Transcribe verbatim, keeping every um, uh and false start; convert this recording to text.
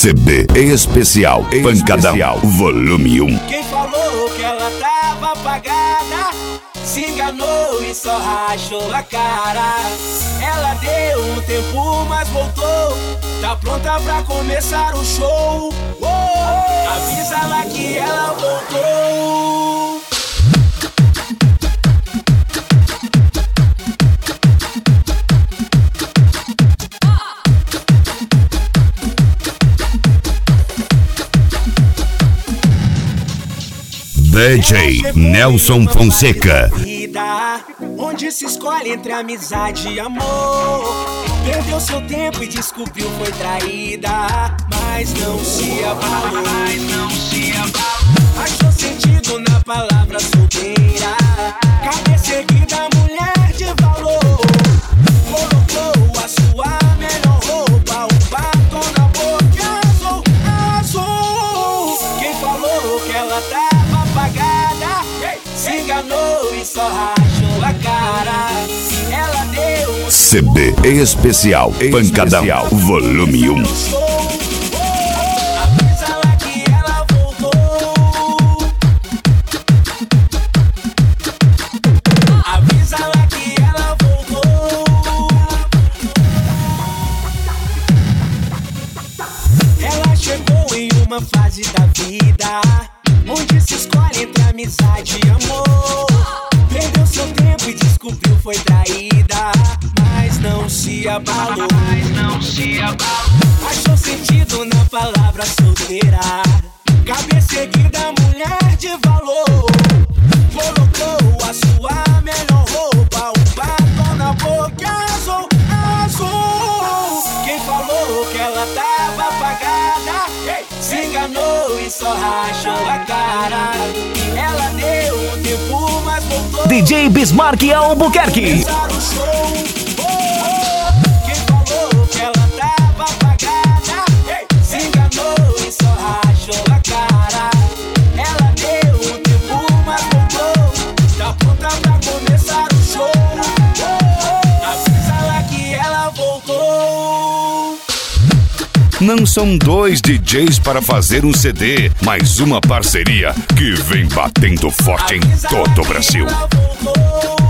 C D especial Pancadão Volume um. Quem falou que ela tava apagada se enganou e só rachou a cara. Ela deu um tempo, mas voltou. Tá pronta pra começar o show. Oh, avisa lá que ela voltou. D J Nelson Fonseca. Onde se escolhe entre amizade e amor. Perdeu seu tempo e descobriu foi traída, mas não se abalou, mas não se abalou. Achou sentido na palavra solteira, cabeça erguida, mulher de valor. Colocou a sua melhor roupa, um batom na boca azul, azul. Quem falou que ela tava apagada se enganou e só rachou a cara. Ela deu um C D especial Pancadão Volume um. avisa lá que ela voltou. Avisa lá que ela voltou. Ela chegou em uma fase da vida onde se escolhe entre amizade e amor. Perdeu seu tempo e descobriu foi traída, mas não se abalou, mas não se abalou. Achou sentido na palavra solteira, cabeça erguida, mulher de valor. Colocou a sua melhor roupa, um batom na boca azul, azul. Quem falou que ela tava apagada se enganou e só rachou a cara. Ela deu um tempo, mas voltou. D J Bismarck Albuquerque. Começar o show. Oh, oh. Quem falou que ela tava apagada se enganou e só rachou a cara. Ela deu um tempo, mas voltou. Tá pronta pra começar o show. Oh, oh. Avisa lá que ela voltou. Não são dois D Js para fazer um C D, mas uma parceria que vem batendo forte em todo o Brasil. Ela voltou.